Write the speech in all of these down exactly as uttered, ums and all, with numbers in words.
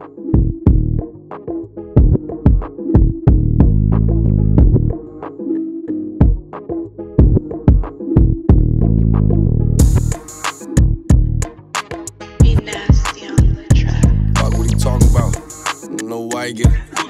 Be nasty on the track. Fuck what he talking about. Don't know why he get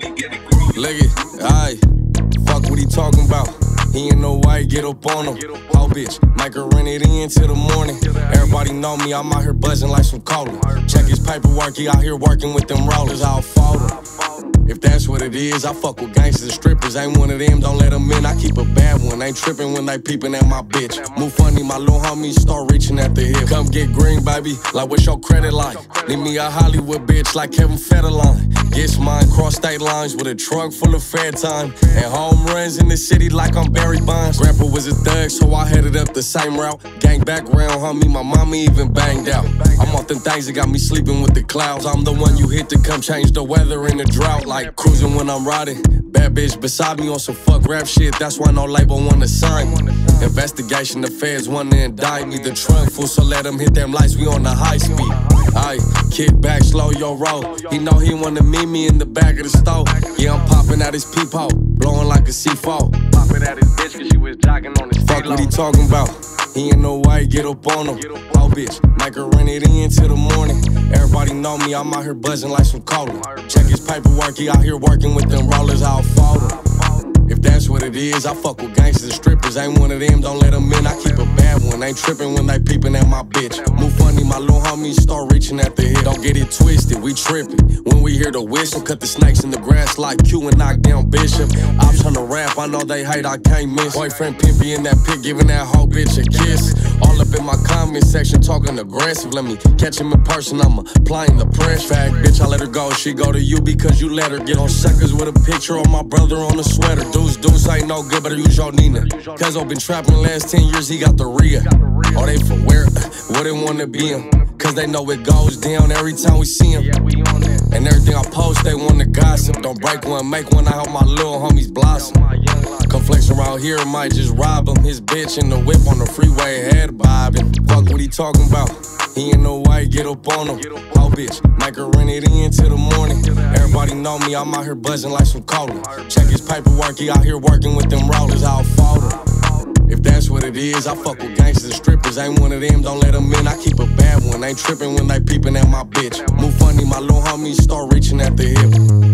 it. Look it, aye. Fuck what he talking about. He ain't know why he get up on him. Oh bitch, Mike run it in till the morning. Everybody know me, I'm out here buzzing like some cola. Check his paperwork, he out here working with them rollers. I'll fold him. If that's what it is, I fuck with gangsters and strippers. Ain't one of them, don't let them in. I keep a bad one. Ain't tripping when they peeping at my bitch. Move funny, my little homies start reaching at the hip. Come get green, baby. Like, what's your credit like? Need me a Hollywood bitch like Kevin Federline. Gets mine, cross state lines with a trunk full of fair time. And home runs in the city like I'm Barry Bonds. Grandpa was a thug, so I headed up the same route. Gang background, homie, my mama even banged out. I'm off them things that got me sleeping with the clouds. I'm the one you hit to come change the weather in the drought. Like cruising when I'm riding. Bad bitch beside me on some fuck rap shit. That's why no label wanna sign me. Investigation, the feds wanna indict me. The trunk full, so let them hit them lights. We on the high speed. Aye, kick back, slow your roll. He know he wanna meet me in the back of the store. Yeah, I'm popping out his peephole, blowing like a C four. Popping at his bitch cause she was jogging on his fuck what he talking about. He ain't know why he get up on him. Oh bitch, Mike run it in till the morning. Everybody know me, I'm out here buzzing like some cola. Check his paperwork, he out here working with them rollers. I'll fold him. If that's what it is, I fuck with gangsters and strippers. Ain't one of them, don't let them in. I keep a bad one. Ain't tripping when they peeping at my bitch. Move funny, my little homies start reaching at the hip. Don't get it twisted, we tripping. When we hear the whistle, cut the snakes in the grass like Q and knock down Bishop. I'm trying to rap, I know they hate, I can't miss. Boyfriend pimpy in that pit, giving that whole bitch a kiss. All up in my comment section, talking aggressive. Let me catch him in person, I'm applying the press. Fact, bitch, I let her go. She go to you because you let her. Get on suckers with a picture of my brother on the sweater. Deuce, deuce ain't no good, better use your Nina. Cuz I've been trapping the last ten years, he got the Rhea. Oh, they for where? Where they wanna be him? Cause they know it goes down every time we see him. And everything I post, they wanna gossip. Don't break one, make one, I help my little homies blossom. Come flex around here, might just rob him. His bitch in the whip on the freeway, head bobbing. Fuck what he talking about. He ain't know why he get up on him. Oh bitch, Mike run it in till the morning. Everybody know me, I'm out here buzzing like some cola. Check his paperwork, he out here working with them rollers. I'll fold him. If that's what it is, I fuck with gangsters and strippers. Ain't one of them, don't let them in. I keep a bad one. Ain't tripping when they peeping at my bitch. Move funny, my little homies start reaching at the hip.